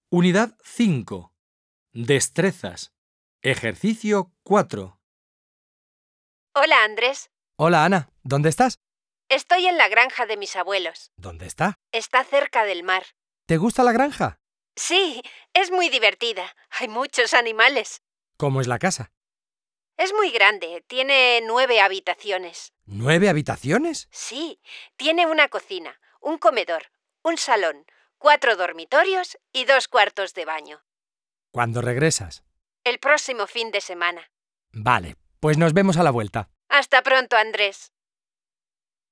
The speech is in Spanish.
Unidad 5. Destrezas. Ejercicio 4. Hola, Andrés. Hola, Ana. ¿Dónde estás? Estoy en la granja de mis abuelos. ¿Dónde está? Está cerca del mar. ¿Te gusta la granja? Sí, es muy divertida. Hay muchos animales. ¿Cómo es la casa? Es muy grande. Tiene 9 habitaciones. ¿9 habitaciones? Sí, tiene una cocina, un comedor, un salón, 4 dormitorios y 2 cuartos de baño. ¿Cuándo regresas? El próximo fin de semana. Vale, pues nos vemos a la vuelta. Hasta pronto, Andrés.